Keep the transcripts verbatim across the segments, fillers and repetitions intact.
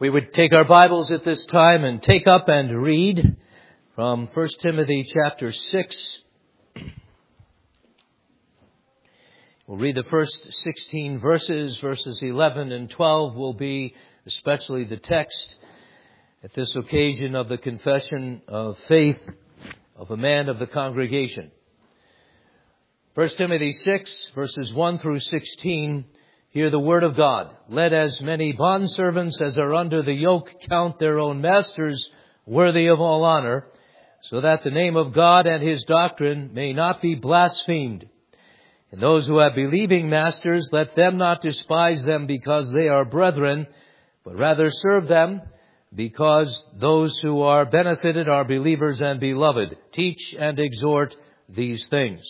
We would take our Bibles at this time and take up and read from First Timothy chapter six. We'll read the first sixteen verses. Verses eleven and twelve will be especially the text at this occasion of the confession of faith of a man of the congregation. First Timothy six, verses one through sixteen. Hear the word of God. Let as many bondservants as are under the yoke count their own masters worthy of all honor, so that the name of God and His doctrine may not be blasphemed. And those who have believing masters, let them not despise them because they are brethren, but rather serve them, because those who are benefited are believers and beloved. Teach and exhort these things.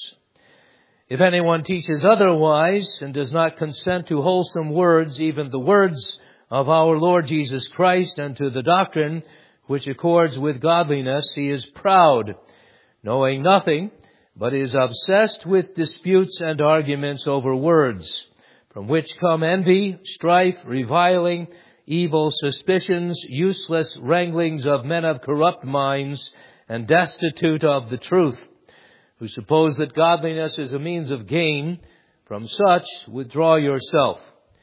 If anyone teaches otherwise and does not consent to wholesome words, even the words of our Lord Jesus Christ, and to the doctrine which accords with godliness, he is proud, knowing nothing, but is obsessed with disputes and arguments over words, from which come envy, strife, reviling, evil suspicions, useless wranglings of men of corrupt minds, and destitute of the truth, who suppose that godliness is a means of gain. From such withdraw yourself.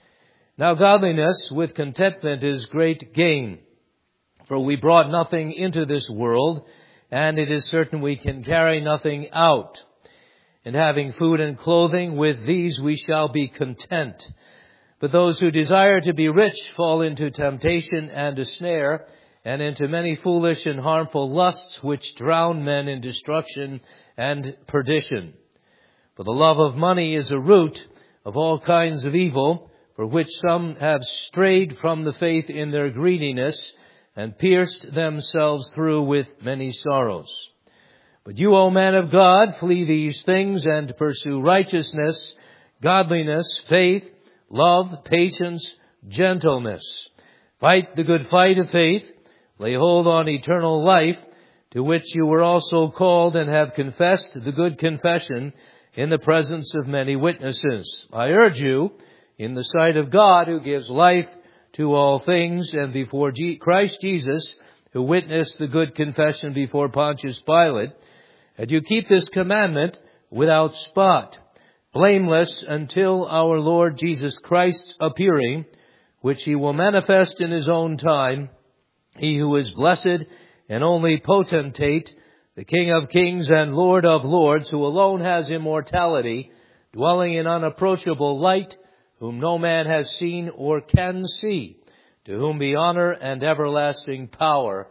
Now godliness with contentment is great gain. For we brought nothing into this world, and it is certain we can carry nothing out. And having food and clothing, with these we shall be content. But those who desire to be rich fall into temptation and a snare, and into many foolish and harmful lusts, which drown men in destruction and perdition. For the love of money is a root of all kinds of evil, for which some have strayed from the faith in their greediness, and pierced themselves through with many sorrows. But you, O man of God, flee these things and pursue righteousness, godliness, faith, love, patience, gentleness. Fight the good fight of faith. Lay hold on eternal life, to which you were also called and have confessed the good confession in the presence of many witnesses. I urge you, in the sight of God, who gives life to all things, and before Christ Jesus, who witnessed the good confession before Pontius Pilate, that you keep this commandment without spot, blameless until our Lord Jesus Christ's appearing, which He will manifest in His own time, He who is blessed and only potentate, the King of kings and Lord of lords, who alone has immortality, dwelling in unapproachable light, whom no man has seen or can see, to whom be honor and everlasting power.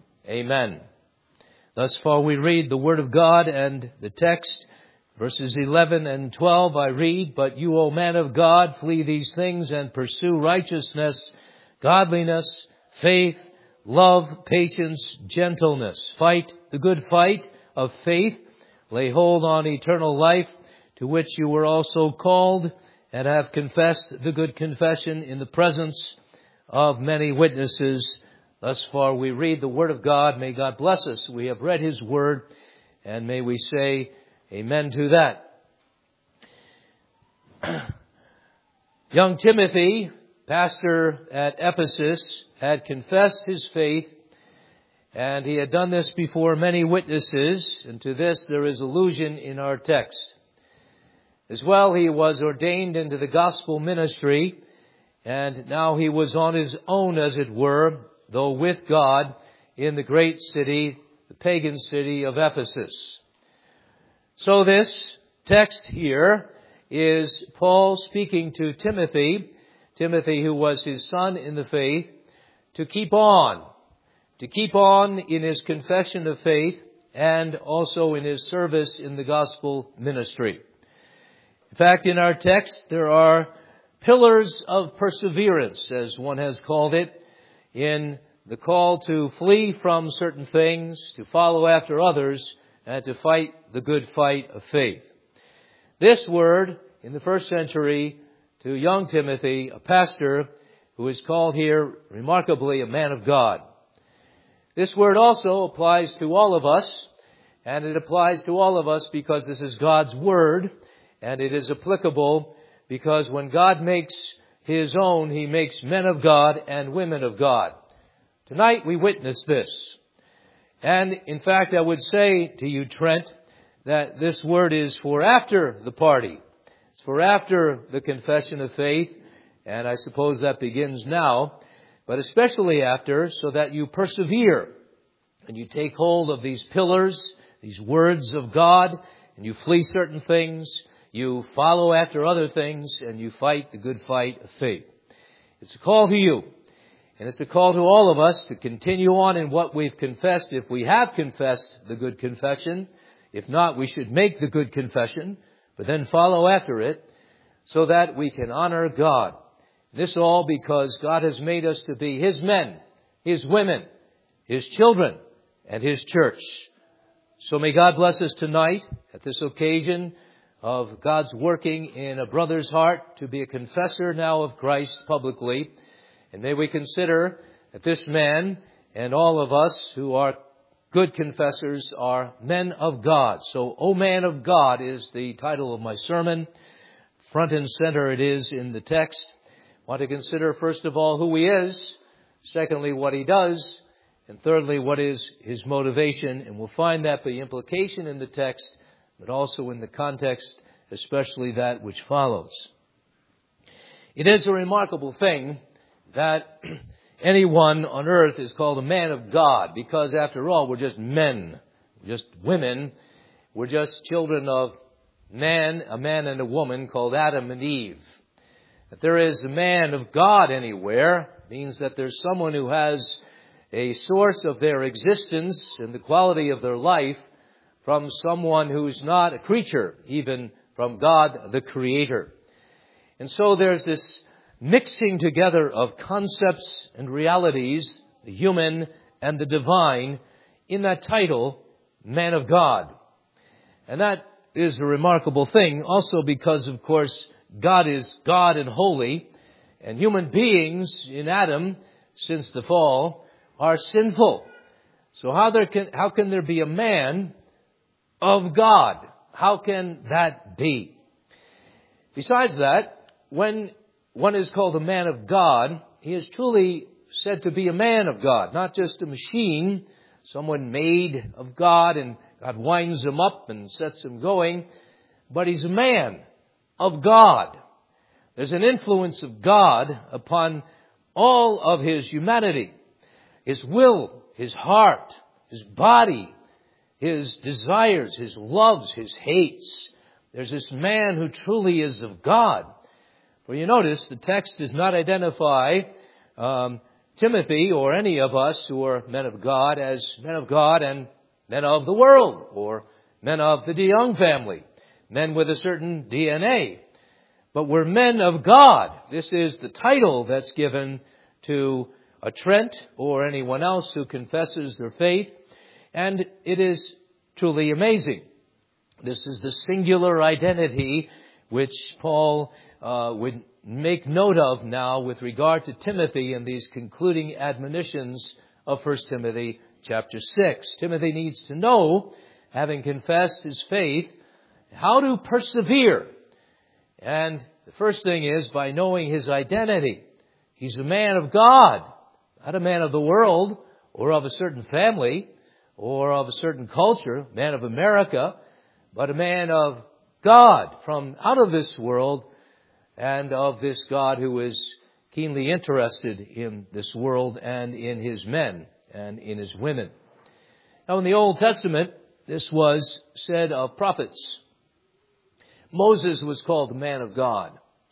Amen. Thus far we read the Word of God, and the text, verses eleven and twelve, I read, But you, O man of God, flee these things and pursue righteousness, godliness, faith, love, patience, gentleness. Fight the good fight of faith. Lay hold on eternal life, to which you were also called, and have confessed the good confession in the presence of many witnesses. Thus far we read the Word of God. May God bless us. We have read His Word, and may we say amen to that. Young Timothy, pastor at Ephesus, had confessed his faith, and he had done this before many witnesses, and to this there is allusion in our text. As well, he was ordained into the gospel ministry, and now he was on his own, as it were, though with God, in the great city, the pagan city of Ephesus. So this text here is Paul speaking to Timothy, Timothy, who was his son in the faith, to keep on, to keep on in his confession of faith and also in his service in the gospel ministry. In fact, in our text, there are pillars of perseverance, as one has called it, in the call to flee from certain things, to follow after others, and to fight the good fight of faith. This word, in the first century, to young Timothy, a pastor who is called here remarkably a man of God. This word also applies to all of us, and it applies to all of us because this is God's word, and it is applicable because when God makes His own, He makes men of God and women of God. Tonight we witness this. And in fact, I would say to you, Trent, that this word is for after the party. It's for after the confession of faith, and I suppose that begins now, but especially after, so that you persevere and you take hold of these pillars, these words of God, and you flee certain things, you follow after other things, and you fight the good fight of faith. It's a call to you, and it's a call to all of us to continue on in what we've confessed, if we have confessed the good confession. If not, we should make the good confession, but then follow after it, so that we can honor God. This all because God has made us to be His men, His women, His children, and His church. So may God bless us tonight at this occasion of God's working in a brother's heart to be a confessor now of Christ publicly. And may we consider that this man and all of us who are good confessors are men of God. So, O man of God is the title of my sermon. Front and center it is in the text. I want to consider first of all who he is. Secondly, what he does. And thirdly, what is his motivation. And we'll find that by implication in the text, but also in the context, especially that which follows. It is a remarkable thing that anyone on earth is called a man of God, because after all, we're just men, we're just women. We're just children of man, a man and a woman called Adam and Eve. That there is a man of God anywhere means that there's someone who has a source of their existence and the quality of their life from someone who's not a creature, even from God, the Creator. And so there's this mixing together of concepts and realities, the human and the divine, in that title, man of God. And that is a remarkable thing, also because, of course, God is God and holy, and human beings in Adam, since the fall, are sinful. So how there can, how can there be a man of God? How can that be? Besides that, when one is called a man of God, he is truly said to be a man of God, not just a machine, someone made of God and God winds him up and sets him going, but he's a man of God. There's an influence of God upon all of his humanity, his will, his heart, his body, his desires, his loves, his hates. There's this man who truly is of God. For you notice, the text does not identify um, Timothy or any of us who are men of God as men of God and men of the world, or men of the De Young family, men with a certain D N A. But we're men of God. This is the title that's given to a Trent or anyone else who confesses their faith. And it is truly amazing. This is the singular identity which Paul uh, would make note of now with regard to Timothy in these concluding admonitions of First Timothy chapter six. Timothy needs to know, having confessed his faith, how to persevere. And the first thing is by knowing his identity. He's a man of God, not a man of the world or of a certain family or of a certain culture, man of America, but a man of God from out of this world and of this God who is keenly interested in this world and in his men and in his women. Now in the Old Testament, this was said of prophets. Moses was called the man of God.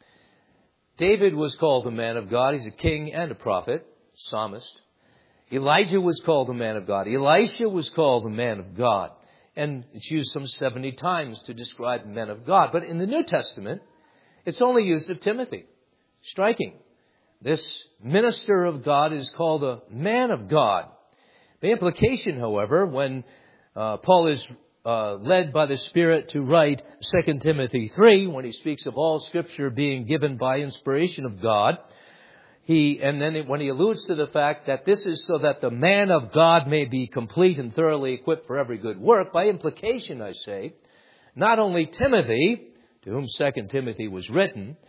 David was called the man of God. He's a king and a prophet, psalmist. Elijah was called the man of God. Elisha was called the man of God. And it's used some seventy times to describe men of God. But in the New Testament, it's only used of Timothy. Striking. This minister of God is called a man of God. The implication, however, when uh, Paul is uh, led by the Spirit to write Second Timothy three, when he speaks of all Scripture being given by inspiration of God, He, and then when he alludes to the fact that this is so that the man of God may be complete and thoroughly equipped for every good work, by implication, I say, not only Timothy, to whom Second Timothy was written,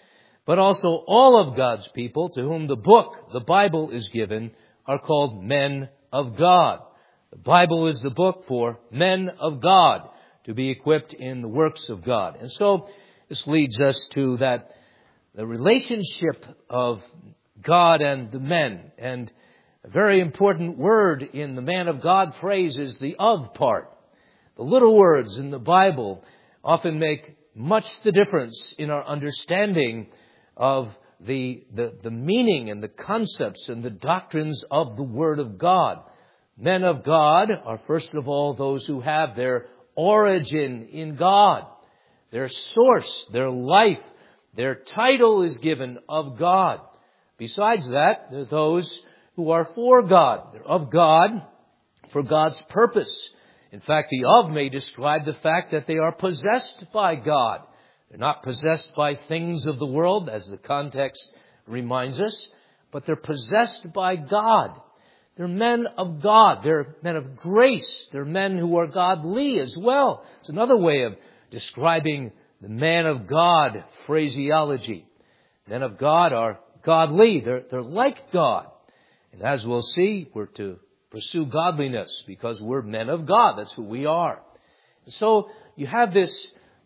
but also all of God's people to whom the book, the Bible, is given are called men of God. The Bible is the book for men of God to be equipped in the works of God. And so this leads us to that the relationship of God and the men. And a very important word in the man of God phrase is the of part. The little words in the Bible often make much the difference in our understanding of the, the, the meaning and the concepts and the doctrines of the Word of God. Men of God are first of all those who have their origin in God. Their source, their life, their title is given of God. Besides that, there are those who are for God. They're of God for God's purpose. In fact, the of may describe the fact that they are possessed by God. They're not possessed by things of the world, as the context reminds us, but they're possessed by God. They're men of God. They're men of grace. They're men who are godly as well. It's another way of describing the man of God phraseology. Men of God are godly. They're, they're like God. And as we'll see, we're to pursue godliness because we're men of God. That's who we are. And so you have this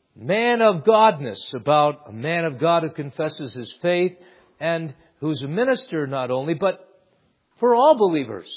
man of Godness about a man of God who confesses his faith and who's a minister not only, but for all believers.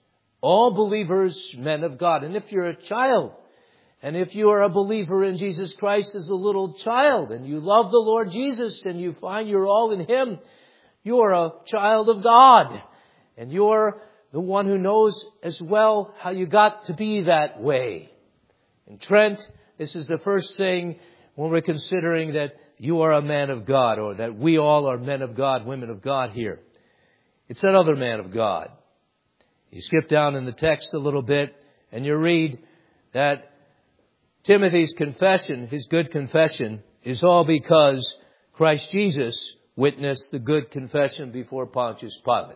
All believers, men of God. And if you're a child, and if you are a believer in Jesus Christ as a little child, and you love the Lord Jesus, and you find you're all in Him, you are a child of God. And you're the one who knows as well how you got to be that way. And Trent, this is the first thing when we're considering that you are a man of God, or that we all are men of God, women of God here. It's that other man of God. You skip down in the text a little bit and you read that Timothy's confession, his good confession, is all because Christ Jesus witnessed the good confession before Pontius Pilate.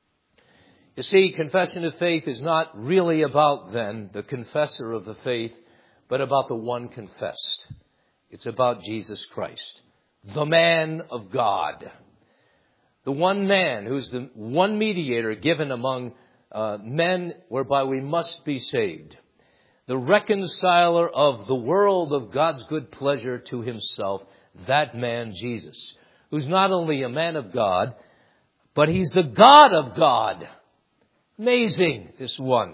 You see, confession of faith is not really about, then, the confessor of the faith, but about the one confessed. It's about Jesus Christ, the man of God. The one man who's the one mediator given among uh, men whereby we must be saved. The reconciler of the world of God's good pleasure to Himself, that man Jesus, who's not only a man of God, but He's the God of God. Amazing, this one.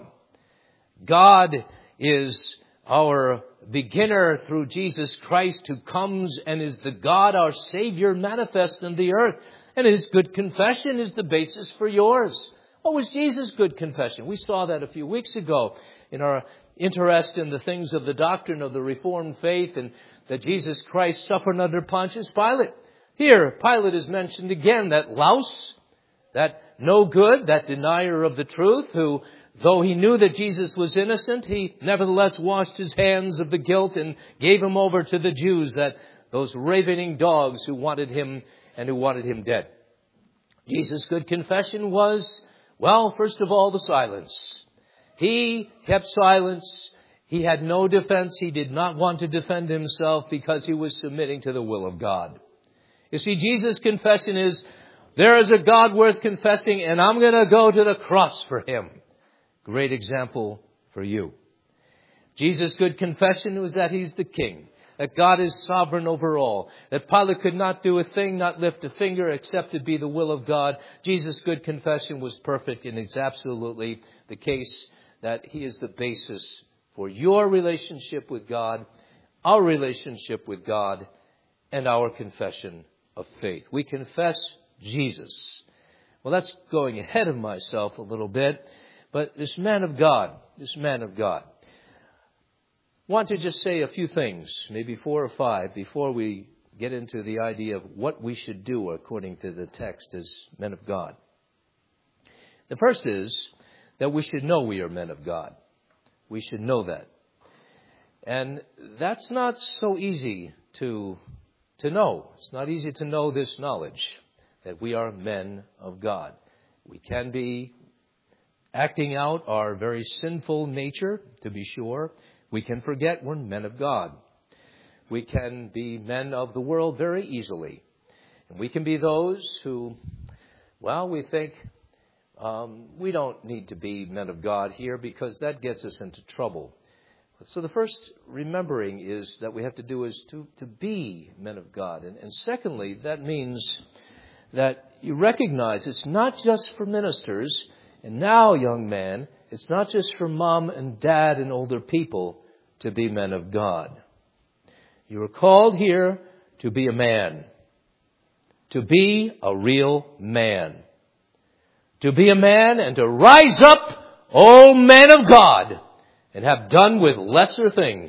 God is our beginner through Jesus Christ, who comes and is the God, our Savior, manifest in the earth. And His good confession is the basis for yours. What was Jesus' good confession? We saw that a few weeks ago in our interest in the things of the doctrine of the Reformed faith, and that Jesus Christ suffered under Pontius Pilate. Here, Pilate is mentioned again, that louse, that no good, that denier of the truth, who, though he knew that Jesus was innocent, he nevertheless washed his hands of the guilt and gave him over to the Jews, that those ravening dogs who wanted him and who wanted him dead. Jesus' good confession was, well, first of all, the silence. He kept silence. He had no defense. He did not want to defend himself because he was submitting to the will of God. You see, Jesus' confession is, there is a God worth confessing, and I'm going to go to the cross for Him. Great example for you. Jesus' good confession was that He's the King, that God is sovereign over all, that Pilate could not do a thing, not lift a finger, except to be the will of God. Jesus' good confession was perfect, and it's absolutely the case that He is the basis for your relationship with God, our relationship with God, and our confession of faith. We confess Jesus. Well, that's going ahead of myself a little bit, but this man of God, this man of God, I want to just say a few things, maybe four or five, before we get into the idea of what we should do according to the text as men of God. The first is that we should know we are men of God. We should know that. And that's not so easy to, to know. It's not easy to know this knowledge, that we are men of God. We can be acting out our very sinful nature, to be sure. We can forget we're men of God. We can be men of the world very easily. And we can be those who, well, we think um, we don't need to be men of God here because that gets us into trouble. So the first remembering is that we have to do is to, to be men of God. And, and secondly, that means that you recognize it's not just for ministers. And now, young man, it's not just for mom and dad and older people to be men of God. You are called here to be a man. To be a real man. To be a man and to rise up, O man of God, and have done with lesser things.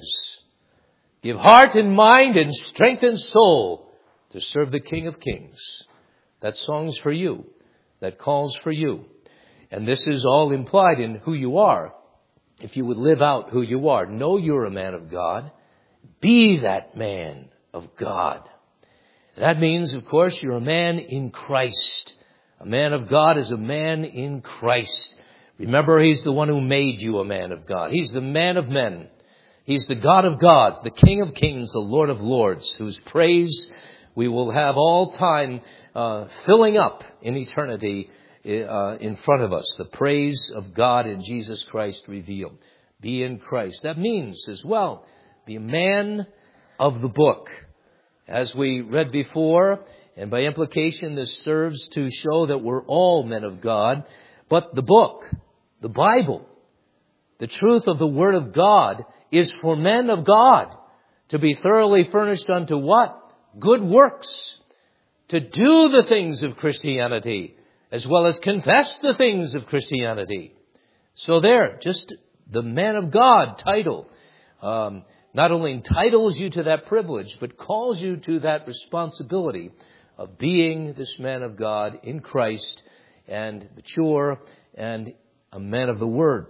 Give heart and mind and strength and soul to serve the King of Kings. That song's for you. That call's for you. And this is all implied in who you are. If you would live out who you are, know you're a man of God. Be that man of God. That means, of course, you're a man in Christ. A man of God is a man in Christ. Remember, He's the one who made you a man of God. He's the man of men. He's the God of gods, the King of kings, the Lord of lords, whose praise we will have all time uh, filling up in eternity uh, in front of us. The praise of God in Jesus Christ revealed. Be in Christ. That means as well, be a man of the book. As we read before, and by implication this serves to show that we're all men of God, but the book, the Bible, the truth of the Word of God is for men of God to be thoroughly furnished unto what? Good works. To do the things of Christianity as well as confess the things of Christianity. So there, just the man of God title um, not only entitles you to that privilege, but calls you to that responsibility of being this man of God in Christ and mature and a man of the Word.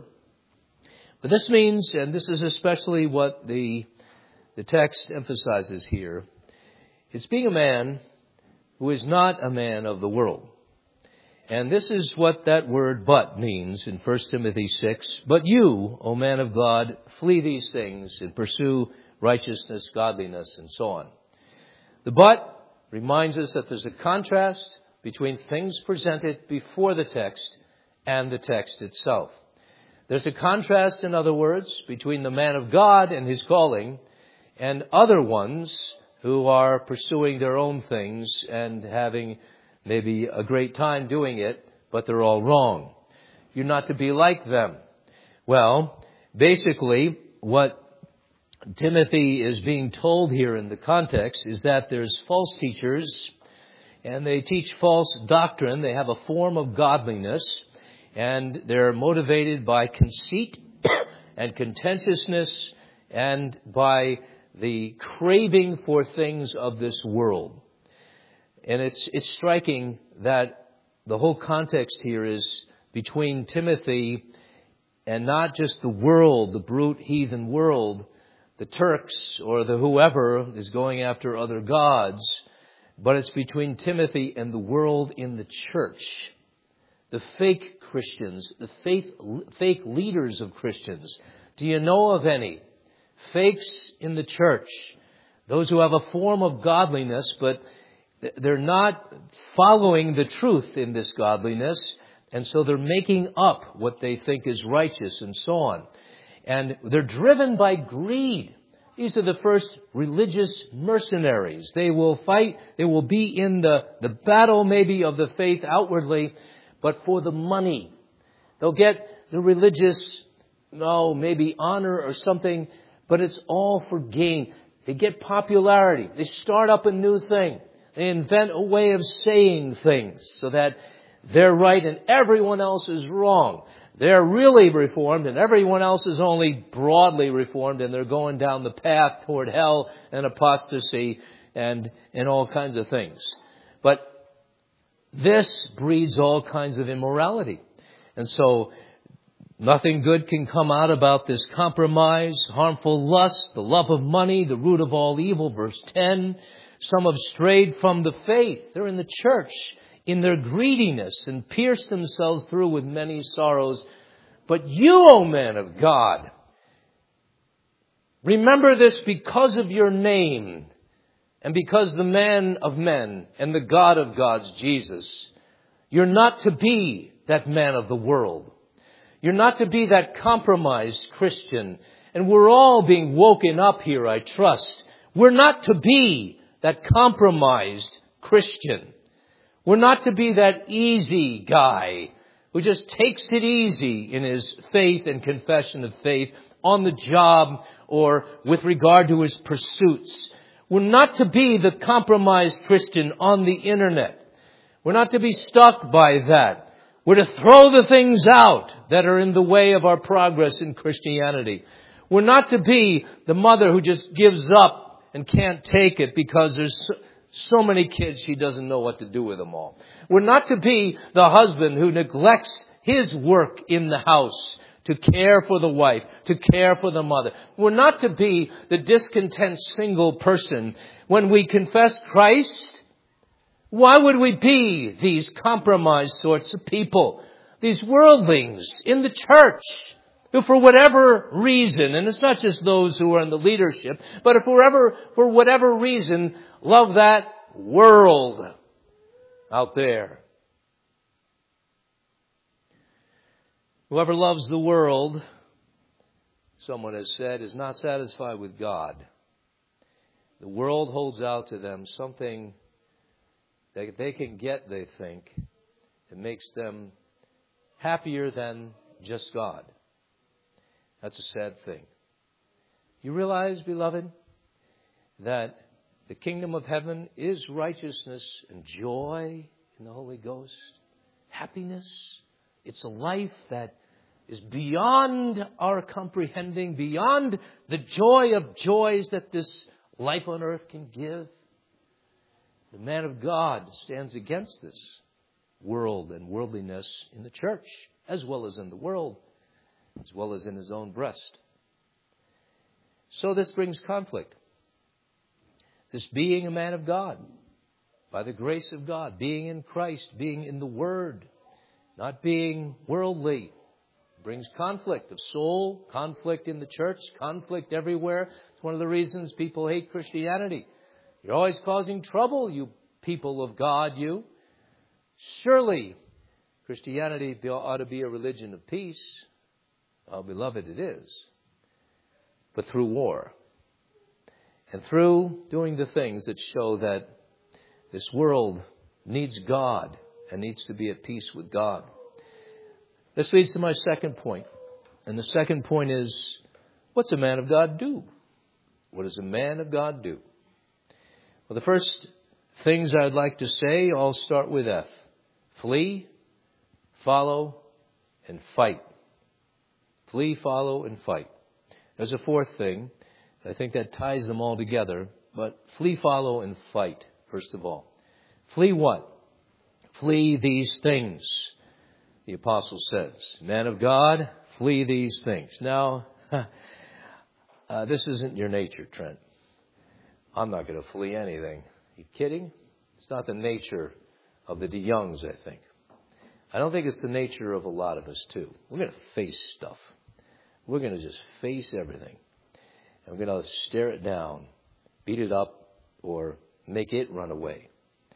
But this means, and this is especially what the, the text emphasizes here, it's being a man who is not a man of the world. And this is what that word but means in First Timothy six. But you, O man of God, flee these things and pursue righteousness, godliness, and so on. The but reminds us that there's a contrast between things presented before the text and the text itself. There's a contrast, in other words, between the man of God and his calling and other ones who are pursuing their own things and having maybe a great time doing it, but they're all wrong. You're not to be like them. Well, basically, what Timothy is being told here in the context is that there's false teachers, and they teach false doctrine. They have a form of godliness, and they're motivated by conceit and contentiousness and by the craving for things of this world. And it's it's striking that the whole context here is between Timothy and not just the world, the brute heathen world, the Turks or the whoever is going after other gods, but it's between Timothy and the world in the church. The fake Christians, the fake, fake leaders of Christians. Do you know of any fakes in the church? Those who have a form of godliness, but they're not following the truth in this godliness, and so they're making up what they think is righteous and so on. And they're driven by greed. These are the first religious mercenaries. They will fight, they will be in the, the battle maybe of the faith outwardly, but for the money. They'll get the religious, no, maybe honor or something, but it's all for gain. They get popularity. They start up a new thing. They invent a way of saying things so that they're right and everyone else is wrong. They're really reformed and everyone else is only broadly reformed, and they're going down the path toward hell and apostasy and, and all kinds of things. But this breeds all kinds of immorality. And so nothing good can come out about this compromise, harmful lust, the love of money, the root of all evil, verse ten. Some have strayed from the faith. They're in the church in their greediness and pierced themselves through with many sorrows. But you, O man of God, remember this because of your name and because the man of men and the God of gods, Jesus, you're not to be that man of the world. You're not to be that compromised Christian. And we're all being woken up here, I trust. We're not to be that compromised Christian. We're not to be that easy guy who just takes it easy in his faith and confession of faith on the job or with regard to his pursuits. We're not to be the compromised Christian on the internet. We're not to be stuck by that. We're to throw the things out that are in the way of our progress in Christianity. We're not to be the mother who just gives up and can't take it because there's so, so many kids she doesn't know what to do with them all. We're not to be the husband who neglects his work in the house to care for the wife, to care for the mother. We're not to be the discontent single person. When we confess Christ, why would we be these compromised sorts of people? These worldlings in the church who for whatever reason, and it's not just those who are in the leadership, but if forever, for whatever reason, love that world out there. Whoever loves the world, someone has said, is not satisfied with God. The world holds out to them something that they can get, they think, that makes them happier than just God. That's a sad thing. You realize, beloved, that the kingdom of heaven is righteousness and joy in the Holy Ghost, happiness. It's a life that is beyond our comprehending, beyond the joy of joys that this life on earth can give. The man of God stands against this world and worldliness in the church, as well as in the world, as well as in his own breast. So this brings conflict. This being a man of God, by the grace of God, being in Christ, being in the Word, not being worldly, brings conflict of soul, conflict in the church, conflict everywhere. It's one of the reasons people hate Christianity. You're always causing trouble, you people of God, you. Surely, Christianity ought to be a religion of peace. Oh, beloved, it is. But through war. And through doing the things that show that this world needs God and needs to be at peace with God. This leads to my second point. And the second point is, what's a man of God do? What does a man of God do? Well, the first things I'd like to say, I'll start with F. Flee, follow, and fight. Flee, follow, and fight. There's a fourth thing. I think that ties them all together. But flee, follow, and fight, first of all. Flee what? Flee these things, the apostle says. Man of God, flee these things. Now, uh, this isn't your nature, Trent. I'm not going to flee anything. You kidding? It's not the nature of the DeYoungs, I think. I don't think it's the nature of a lot of us, too. We're going to face stuff. We're going to just face everything. And we're going to stare it down, beat it up, or make it run away.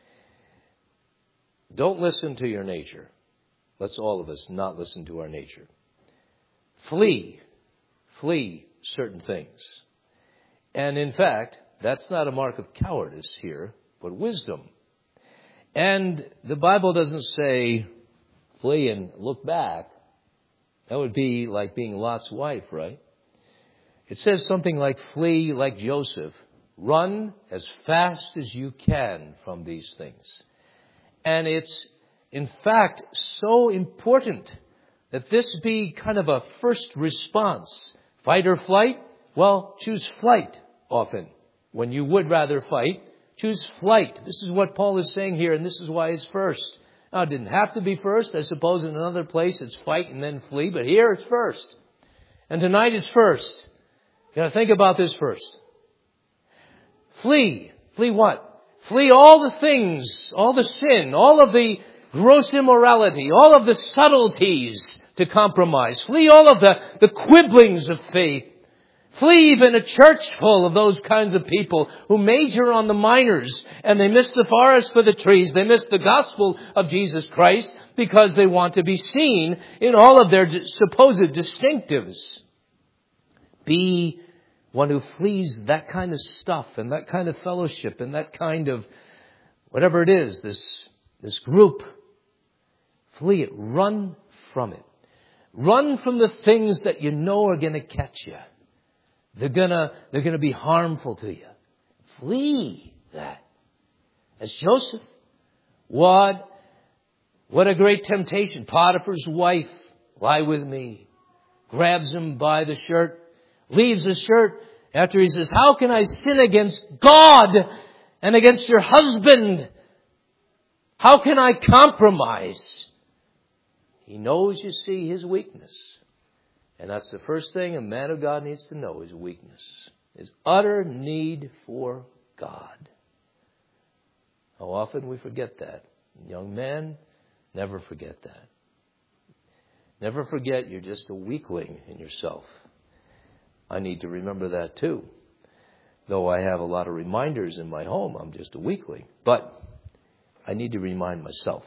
Don't listen to your nature. Let's all of us not listen to our nature. Flee. Flee certain things. And in fact, that's not a mark of cowardice here, but wisdom. And the Bible doesn't say, flee and look back. That would be like being Lot's wife, right? It says something like, flee like Joseph. Run as fast as you can from these things. And it's, in fact, so important that this be kind of a first response. Fight or flight? Well, choose flight often. When you would rather fight, choose flight. This is what Paul is saying here, and this is why it's first. Now, it didn't have to be first. I suppose in another place it's fight and then flee, but here it's first. And tonight it's first. You got to think about this first. Flee. Flee what? Flee all the things, all the sin, all of the gross immorality, all of the subtleties to compromise. Flee all of the, the quibblings of faith. Flee even a church full of those kinds of people who major on the minors and they miss the forest for the trees. They miss the gospel of Jesus Christ because they want to be seen in all of their supposed distinctives. Be one who flees that kind of stuff and that kind of fellowship and that kind of whatever it is, this, this group. Flee it. Run from it. Run from the things that you know are going to catch you. They're gonna, they're gonna be harmful to you. Flee that. As Joseph, what, what a great temptation. Potiphar's wife, lie with me, grabs him by the shirt, leaves the shirt after he says, how can I sin against God and against your husband? How can I compromise? He knows, you see, his weakness. And that's the first thing a man of God needs to know, his weakness. His utter need for God. How often we forget that. Young men, never forget that. Never forget you're just a weakling in yourself. I need to remember that too. Though I have a lot of reminders in my home, I'm just a weakling. But I need to remind myself,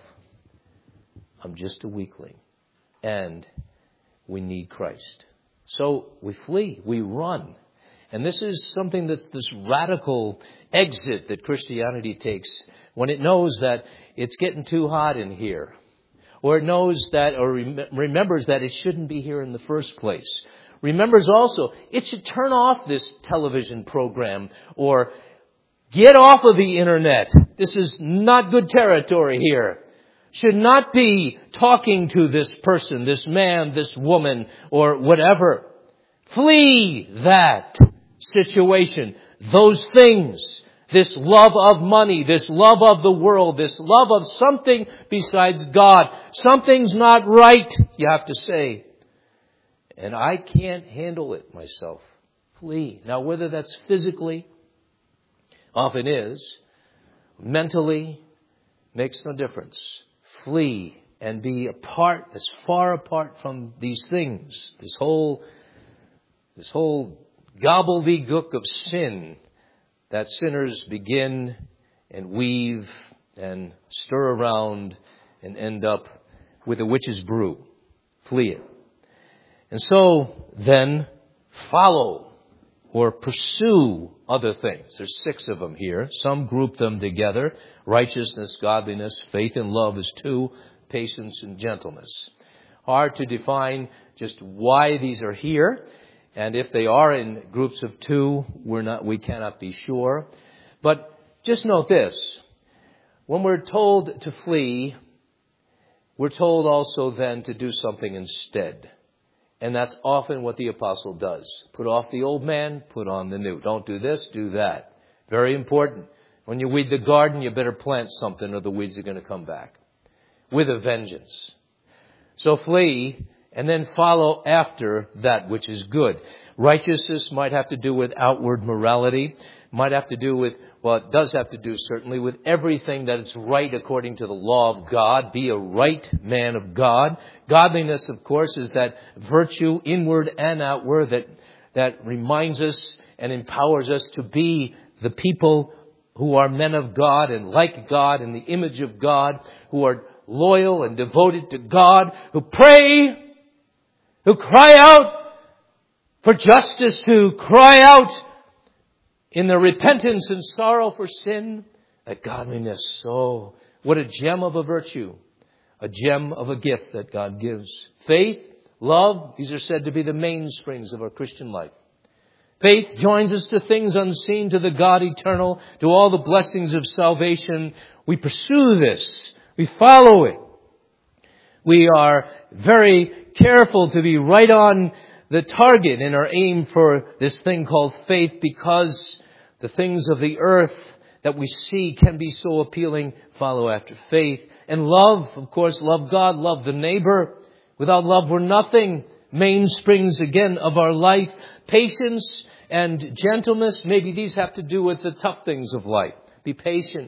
I'm just a weakling. And we need Christ. So we flee, we run. And this is something that's this radical exit that Christianity takes when it knows that it's getting too hot in here. Or it knows that, or rem- remembers that it shouldn't be here in the first place. Remembers also, it should turn off this television program or get off of the internet. This is not good territory here. Should not be talking to this person, this man, this woman, or whatever. Flee that situation, those things, this love of money, this love of the world, this love of something besides God. Something's not right, you have to say. And I can't handle it myself. Flee. Now, whether that's physically, often is, mentally, makes no difference. Flee and be apart, as far apart from these things, this whole, this whole gobbledygook of sin that sinners begin and weave and stir around and end up with a witch's brew. Flee it. And so then follow or pursue other things. There's six of them here. Some group them together. Righteousness, godliness, faith and love is two. Patience and gentleness. Hard to define just why these are here. And if they are in groups of two, we're not, we cannot be sure. But just note this. When we're told to flee, we're told also then to do something instead. And that's often what the apostle does. Put off the old man, put on the new. Don't do this, do that. Very important. When you weed the garden, you better plant something or the weeds are going to come back. With a vengeance. So flee and then follow after that which is good. Righteousness might have to do with outward morality. Might have to do with, well, it does have to do certainly with everything that is right according to the law of God. Be a right man of God. Godliness, of course, is that virtue, inward and outward, that, that reminds us and empowers us to be the people who are men of God and like God in the image of God, who are loyal and devoted to God, who pray, who cry out for justice, who cry out in their repentance and sorrow for sin. That godliness, oh, what a gem of a virtue, a gem of a gift that God gives. Faith, love, these are said to be the mainsprings of our Christian life. Faith joins us to things unseen, to the God eternal, to all the blessings of salvation. We pursue this. We follow it. We are very careful to be right on the target in our aim for this thing called faith, because the things of the earth that we see can be so appealing. Follow after faith. And love, of course, love God, love the neighbor. Without love, we're nothing. Mainsprings, again, of our life. Patience and gentleness. Maybe these have to do with the tough things of life. Be patient.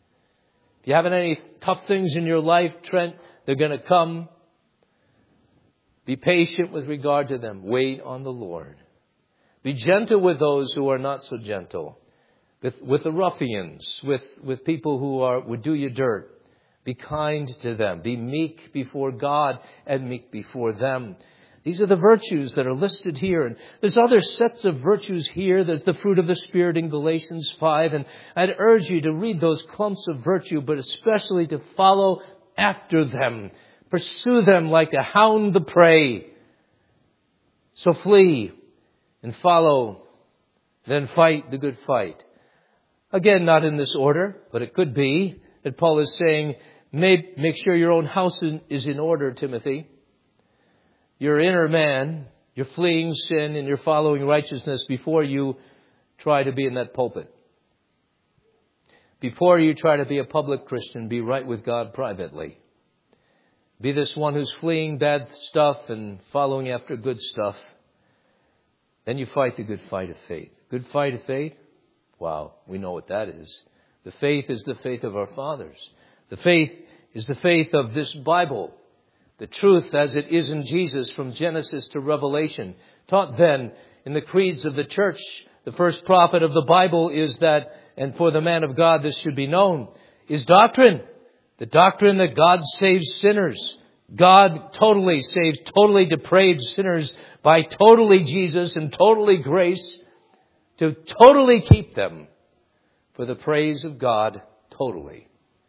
If you haven't any tough things in your life, Trent, they're going to come. Be patient with regard to them. Wait on the Lord. Be gentle with those who are not so gentle. With, with the ruffians, with, with people who are would do you dirt. Be kind to them. Be meek before God and meek before them. These are the virtues that are listed here. And there's other sets of virtues here. There's the fruit of the Spirit in Galatians five. And I'd urge you to read those clumps of virtue, but especially to follow after them. Pursue them like a hound the prey. So flee and follow, then fight the good fight. Again, not in this order, but it could be that Paul is saying, make, make sure your own house is in order, Timothy. Your inner man, you're fleeing sin and you're following righteousness before you try to be in that pulpit. Before you try to be a public Christian, be right with God privately. Be this one who's fleeing bad stuff and following after good stuff. Then you fight the good fight of faith. Good fight of faith? Wow, we know what that is. The faith is the faith of our fathers. The faith is the faith of this Bible. The truth as it is in Jesus from Genesis to Revelation. Taught then in the creeds of the church. The first prophet of the Bible is that, and for the man of God this should be known, is doctrine. The doctrine that God saves sinners. God totally saves totally depraved sinners by totally Jesus and totally grace to totally keep them for the praise of God totally.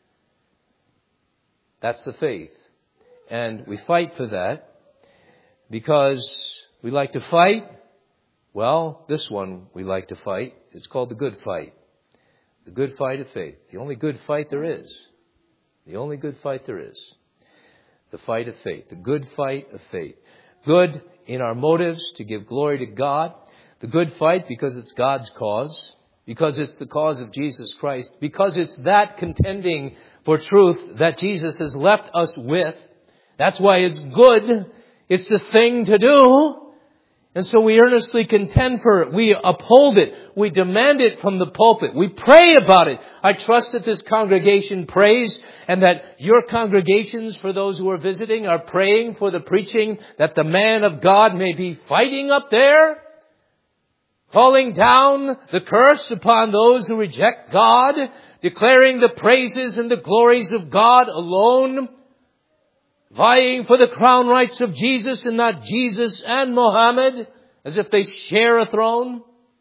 That's the faith. And we fight for that because we like to fight. Well, this one we like to fight. It's called the good fight. The good fight of faith. The only good fight there is. The only good fight there is. The fight of faith. The good fight of faith. Good in our motives to give glory to God. The good fight because it's God's cause. Because it's the cause of Jesus Christ. Because it's that contending for truth that Jesus has left us with. That's why it's good. It's the thing to do. And so we earnestly contend for it. We uphold it. We demand it from the pulpit. We pray about it. I trust that this congregation prays and that your congregations, for those who are visiting, are praying for the preaching that the man of God may be fighting up there, calling down the curse upon those who reject God, declaring the praises and the glories of God alone, vying for the crown rights of Jesus and not Jesus and Mohammed, as if they share a throne,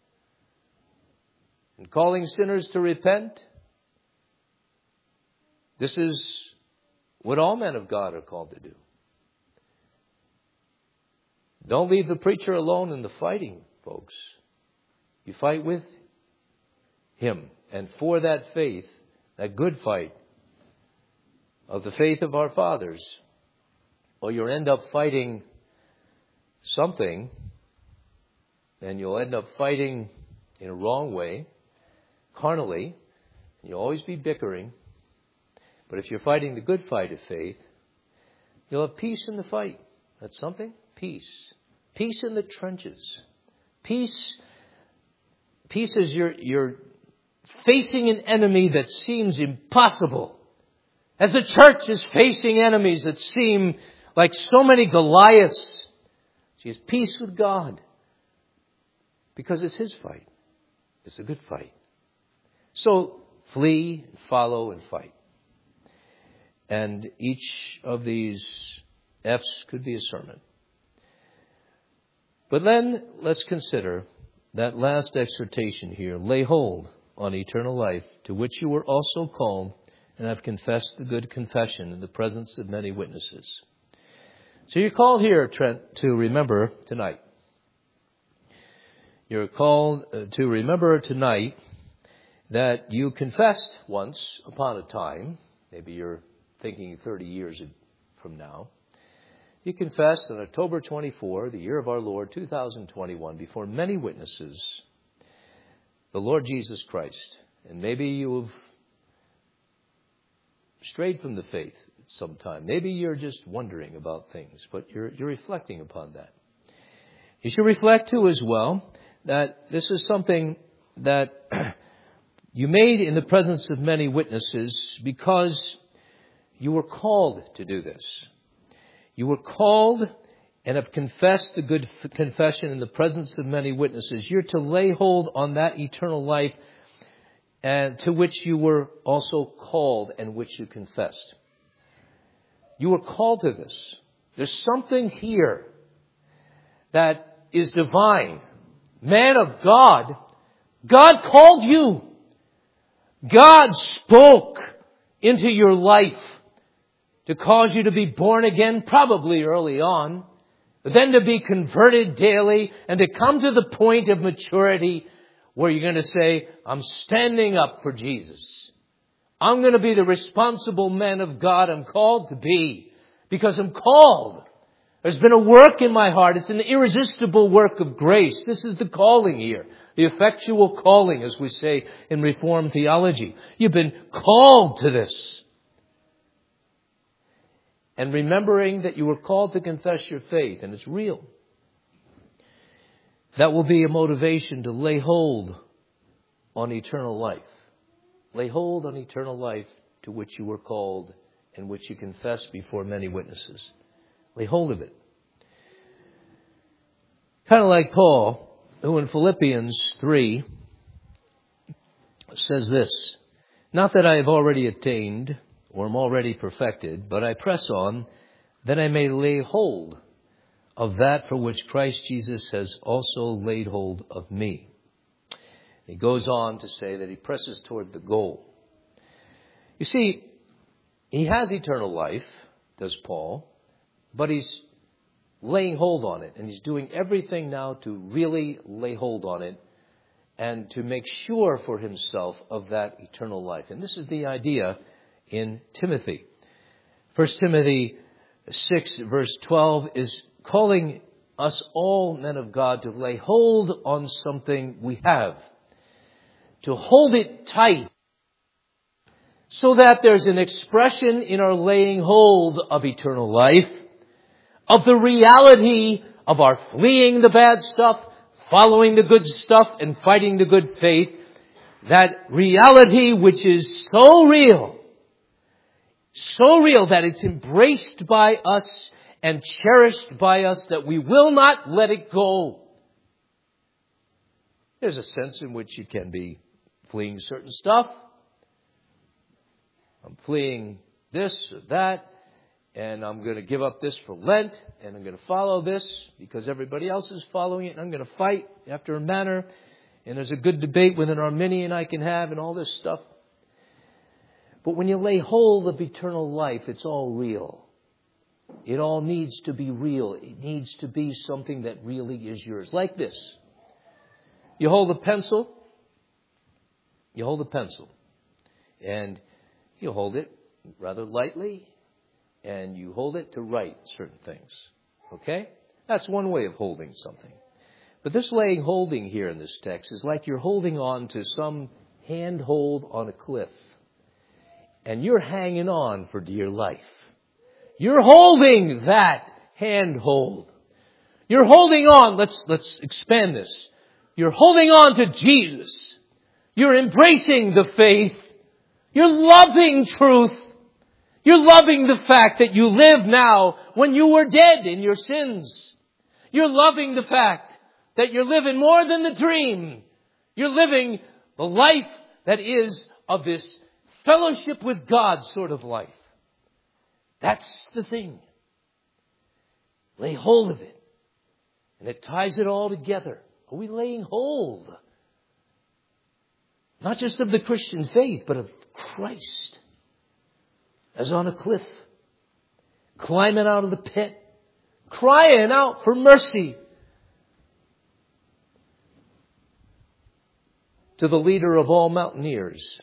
and calling sinners to repent. This is what all men of God are called to do. Don't leave the preacher alone in the fighting, folks. You fight with him. And for that faith, that good fight of the faith of our fathers, or you'll end up fighting something, and you'll end up fighting in a wrong way, carnally, and you'll always be bickering. But if you're fighting the good fight of faith, you'll have peace in the fight. That's something? Peace. Peace in the trenches. Peace, peace as you're, you're facing an enemy that seems impossible. As the church is facing enemies that seem like so many Goliaths, she has peace with God because it's his fight. It's a good fight. So flee, follow, and fight. And each of these F's could be a sermon. But then let's consider that last exhortation here. Lay hold on eternal life, to which you were also called, and have confessed the good confession in the presence of many witnesses. So you're called here, Trent, to remember tonight. You're called to remember tonight that you confessed once upon a time. Maybe you're thinking thirty years from now. You confessed on October twenty-fourth, the year of our Lord, two thousand twenty-one, before many witnesses, the Lord Jesus Christ. And maybe you've strayed from the faith at some time. Maybe you're just wondering about things, but you're, you're reflecting upon that. You should reflect too as well that this is something that you made in the presence of many witnesses because you were called to do this. You were called and have confessed the good f- confession in the presence of many witnesses, you're to lay hold on that eternal life and to which you were also called and which you confessed. You were called to this. There's something here that is divine. Man of God, God called you. God spoke into your life to cause you to be born again, probably early on, but then to be converted daily and to come to the point of maturity where you're going to say, I'm standing up for Jesus. I'm going to be the responsible man of God I'm called to be because I'm called. There's been a work in my heart. It's an irresistible work of grace. This is the calling here. The effectual calling, as we say in Reformed theology. You've been called to this. And remembering that you were called to confess your faith, and it's real. That will be a motivation to lay hold on eternal life. Lay hold on eternal life to which you were called and which you confessed before many witnesses. Lay hold of it. Kind of like Paul, who in Philippians three says this, not that I have already attained or am already perfected, but I press on that I may lay hold of that for which Christ Jesus has also laid hold of me. He goes on to say that he presses toward the goal. You see, he has eternal life, does Paul, but he's laying hold on it. And he's doing everything now to really lay hold on it and to make sure for himself of that eternal life. And this is the idea in Timothy. First Timothy six verse twelve is calling us all men of God to lay hold on something we have. To hold it tight. So that there's an expression in our laying hold of eternal life, of the reality of our fleeing the bad stuff, following the good stuff, and fighting the good faith. That reality which is so real, so real that it's embraced by us and cherished by us that we will not let it go. There's a sense in which you can be fleeing certain stuff. I'm fleeing this or that, and I'm going to give up this for Lent, and I'm going to follow this because everybody else is following it, and I'm going to fight after a manner, and there's a good debate with an Arminian I can have and all this stuff. But when you lay hold of eternal life, it's all real. It all needs to be real. It needs to be something that really is yours. Like this. You hold a pencil. You hold a pencil. And you hold it rather lightly. And you hold it to write certain things. Okay? That's one way of holding something. But this laying holding here in this text is like you're holding on to some handhold on a cliff. And you're hanging on for dear life. You're holding that handhold. You're holding on. Let's, let's expand this. You're holding on to Jesus. You're embracing the faith. You're loving truth. You're loving the fact that you live now when you were dead in your sins. You're loving the fact that you're living more than the dream. You're living the life that is of this fellowship with God sort of life. That's the thing. Lay hold of it. And it ties it all together. Are we laying hold? Not just of the Christian faith, but of Christ. As on a cliff. Climbing out of the pit. Crying out for mercy. To the leader of all mountaineers.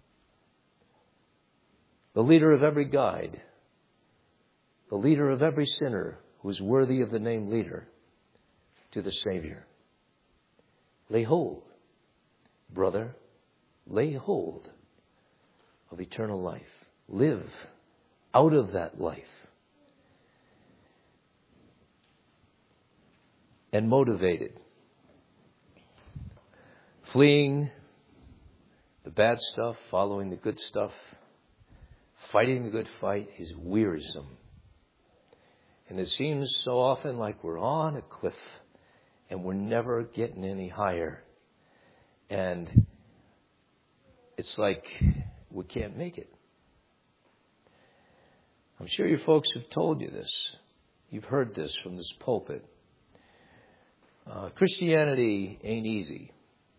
The leader of every guide. The leader of every sinner who is worthy of the name leader. To the Savior. Lay hold, brother, lay hold of eternal life. Live out of that life. And motivated. Fleeing the bad stuff, following the good stuff, fighting the good fight is wearisome. And it seems so often like we're on a cliff and we're never getting any higher. And it's like we can't make it. I'm sure your folks have told you this. You've heard this from this pulpit. Uh, Christianity ain't easy.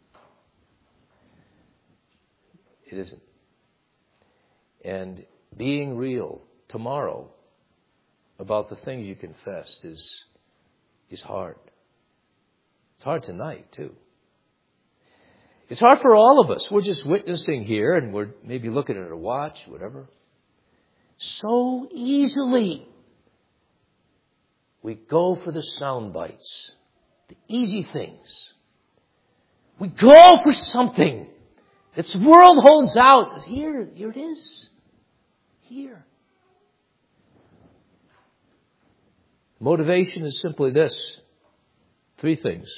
It isn't. And being real tomorrow about the things you confessed is is hard. It's hard tonight, too. It's hard for all of us. We're just witnessing here, and we're maybe looking at a watch, whatever. So easily we go for the sound bites, the easy things. We go for something that the world holds out. Says, here, here it is. Here. Motivation is simply this. Three things.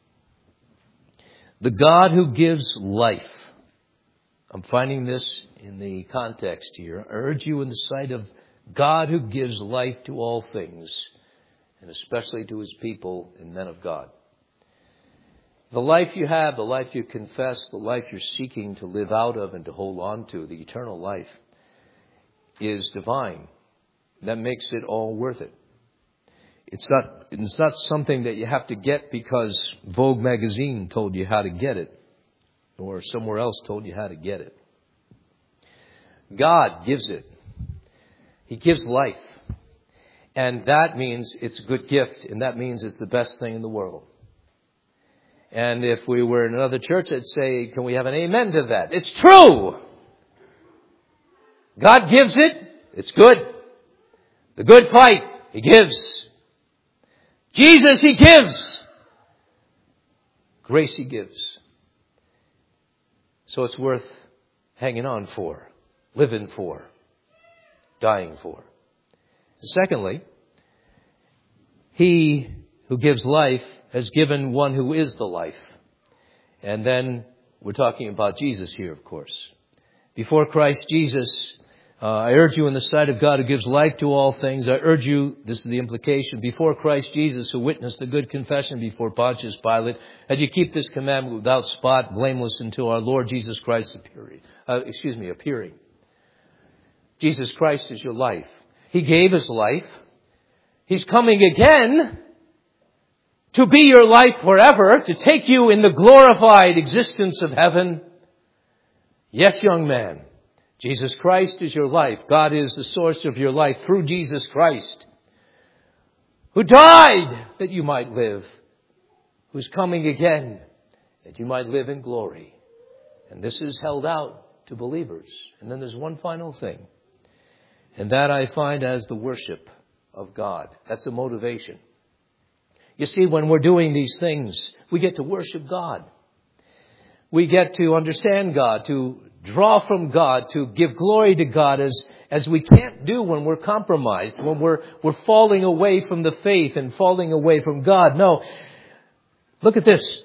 The God who gives life. I'm finding this in the context here. I urge you in the sight of God who gives life to all things, and especially to his people and men of God. The life you have, the life you confess, the life you're seeking to live out of and to hold on to, the eternal life, is divine. That makes it all worth it. It's not, it's not something that you have to get because Vogue magazine told you how to get it, or somewhere else told you how to get it. God gives it. He gives life. And that means it's a good gift, and that means it's the best thing in the world. And if we were in another church, I'd say, can we have an amen to that? It's true! God gives it. It's good. The good fight, he gives. Jesus, he gives. Grace, he gives. So it's worth hanging on for, living for, dying for. Secondly, he who gives life has given one who is the life. And then we're talking about Jesus here, of course. Before Christ Jesus, uh, I urge you in the sight of God who gives life to all things. I urge you, this is the implication, before Christ Jesus who witnessed the good confession before Pontius Pilate, as you keep this commandment without spot, blameless until our Lord Jesus Christ appearing. Uh, excuse me, appearing. Jesus Christ is your life. He gave his life. He's coming again to be your life forever, to take you in the glorified existence of heaven. Yes, young man, Jesus Christ is your life. God is the source of your life through Jesus Christ, who died that you might live, who's coming again that you might live in glory. And this is held out to believers. And then there's one final thing. And that I find as the worship of God. That's the motivation. You see, when we're doing these things, we get to worship God. We get to understand God, to draw from God, to give glory to God as, as we can't do when we're compromised, when we're, we're falling away from the faith and falling away from God. No. Look at this.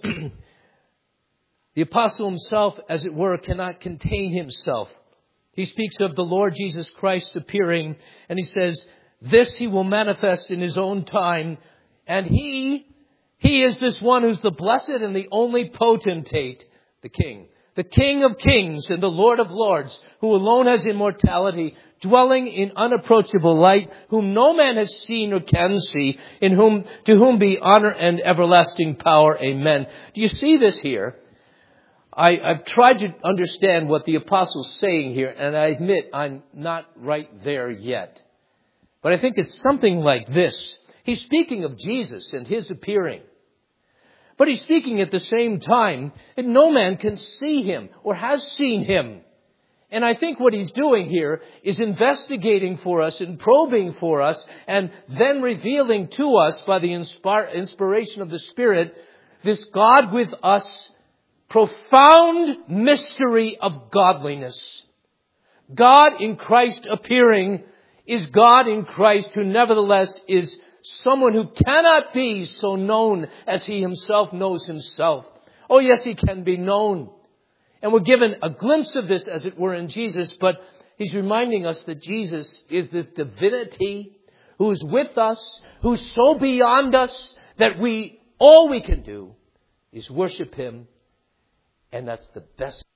The apostle himself, as it were, cannot contain himself. He speaks of the Lord Jesus Christ appearing, and he says, this he will manifest in his own time. And he, he is this one who's the blessed and the only potentate, the King. The King of kings and the Lord of lords, who alone has immortality, dwelling in unapproachable light, whom no man has seen or can see, in whom, to whom be honor and everlasting power. Amen. Do you see this here? I, I've tried to understand what the apostle's saying here, and I admit I'm not right there yet. But I think it's something like this. He's speaking of Jesus and his appearing. But he's speaking at the same time that no man can see him or has seen him. And I think what he's doing here is investigating for us and probing for us and then revealing to us by the inspire, inspiration of the Spirit this God with us, profound mystery of godliness. God in Christ appearing is God in Christ, who nevertheless is someone who cannot be so known as he himself knows himself. Oh yes, he can be known. And we're given a glimpse of this, as it were, in Jesus, but he's reminding us that Jesus is this divinity who's with us, who's so beyond us that we, all we can do is worship Him. And that's the best.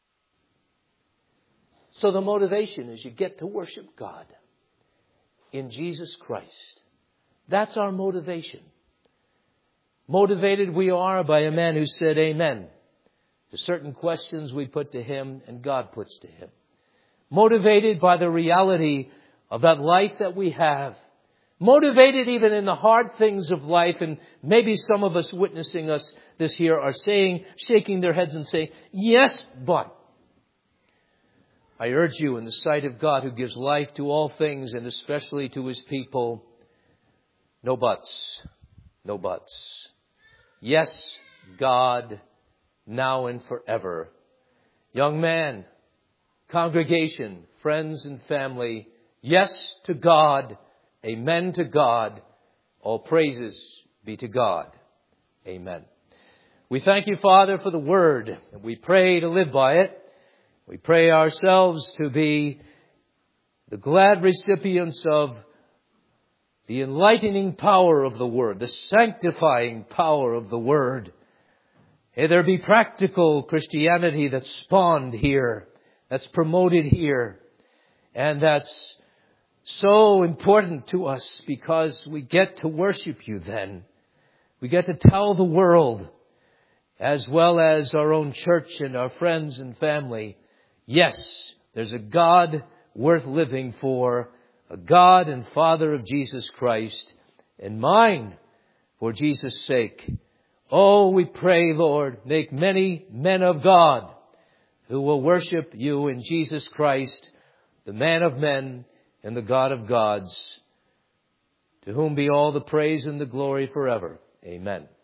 So the motivation is you get to worship God in Jesus Christ. That's our motivation. Motivated we are by a man who said amen to certain questions we put to Him and God puts to Him. Motivated by the reality of that life that we have. Motivated even in the hard things of life. And maybe some of us witnessing us this here are saying, shaking their heads and saying, yes, but. I urge you in the sight of God who gives life to all things and especially to His people, no buts, no buts. Yes, God, now and forever. Young man, congregation, friends and family, yes to God, amen to God, all praises be to God. Amen. We thank you, Father, for the word, and we pray to live by it. We pray ourselves to be the glad recipients of the enlightening power of the Word, the sanctifying power of the Word. May there be practical Christianity that's spawned here, that's promoted here, and that's so important to us because we get to worship you then. We get to tell the world, as well as our own church and our friends and family, yes, there's a God worth living for, a God and Father of Jesus Christ, and mine for Jesus' sake. Oh, we pray, Lord, make many men of God who will worship you in Jesus Christ, the man of men and the God of gods, to whom be all the praise and the glory forever. Amen.